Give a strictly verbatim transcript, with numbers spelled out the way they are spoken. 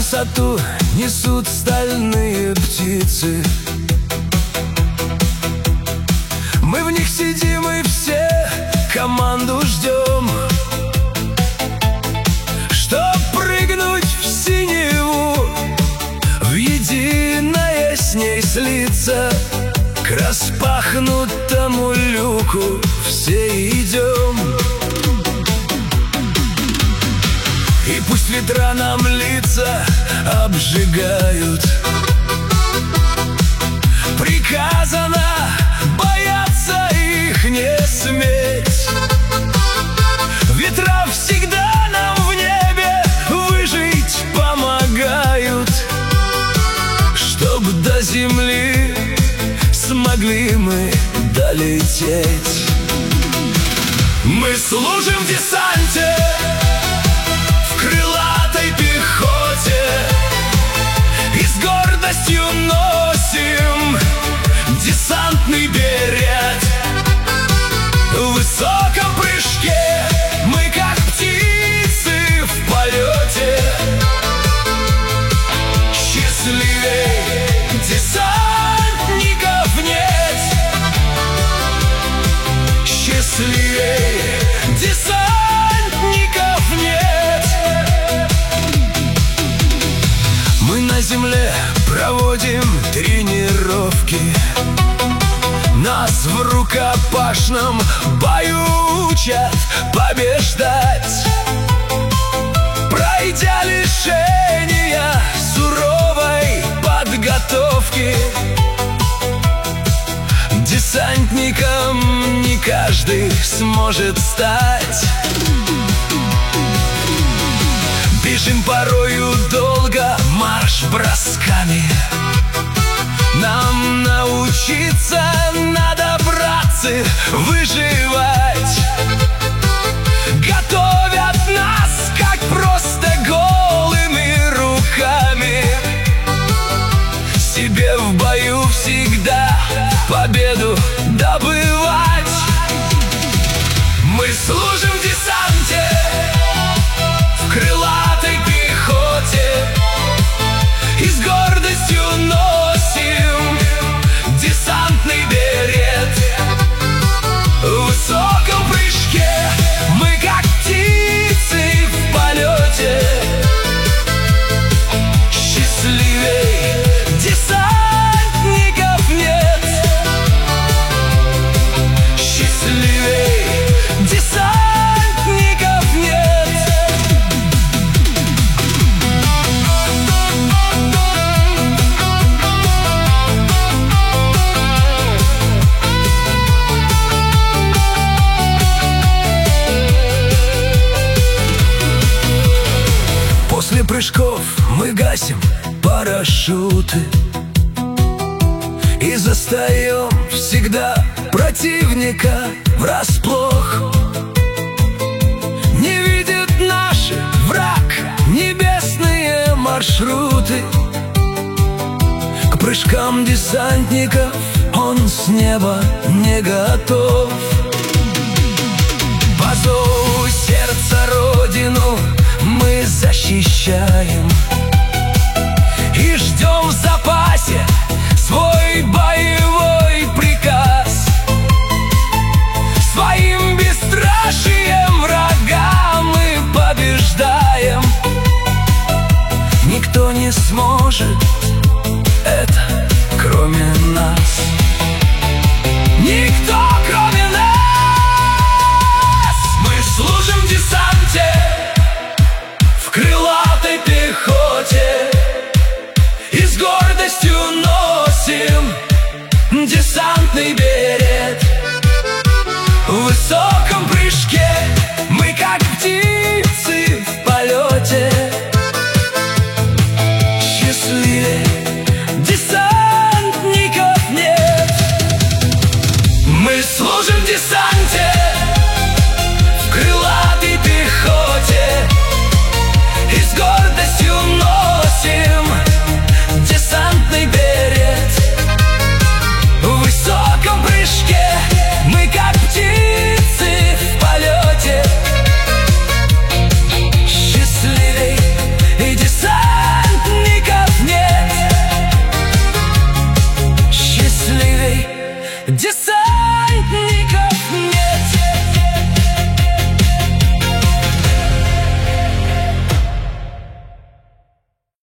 высоту несут стальные птицы. Мы в них сидим и все команду ждем, чтоб прыгнуть в синеву, в единое с ней слиться. К распахнутому люку все идем. И пусть ветра нам лица обжигают, приказано бояться их не сметь. Ветра всегда нам в небе выжить помогают, чтоб до земли смогли мы долететь. Мы служим в десанте, в крылатой пехоте, и с гордостью носим десантный берет. В высоком прыжке мы как птицы в полете. Счастливей десантников нет, счастливей десантников нет. Мы на земле проводим тренировки, нас в рукопашном бою учат побеждать. Пройдя лишения суровой подготовки, десантником не каждый сможет стать. Бежим порою долго марш-бросками, нам научиться надо, братцы, выживать. Готовят нас, как просто голыми руками, себе в бою всегда победу добывать. Мы служим в десанте, в крылатой пехоте, и с гордостью носим десантный берет. В высоком прыжке мы как птицы в полете. Счастливей десантников нет, счастливей десантников нет. После прыжков мы гасим парашюты и застаем всегда противника врасплох. Не видит наш враг небесные маршруты, к прыжкам десантников он с неба не готов. По зову сердца родину мы защищаем и ждем в запасе свой боевой приказ. Своим бесстрашием врага мы побеждаем. Никто не сможет это, кроме нас. Никто, кроме нас. Мы служим в десанте, в крылатой пехоте, и с гордостью носим десантный берет. В высоком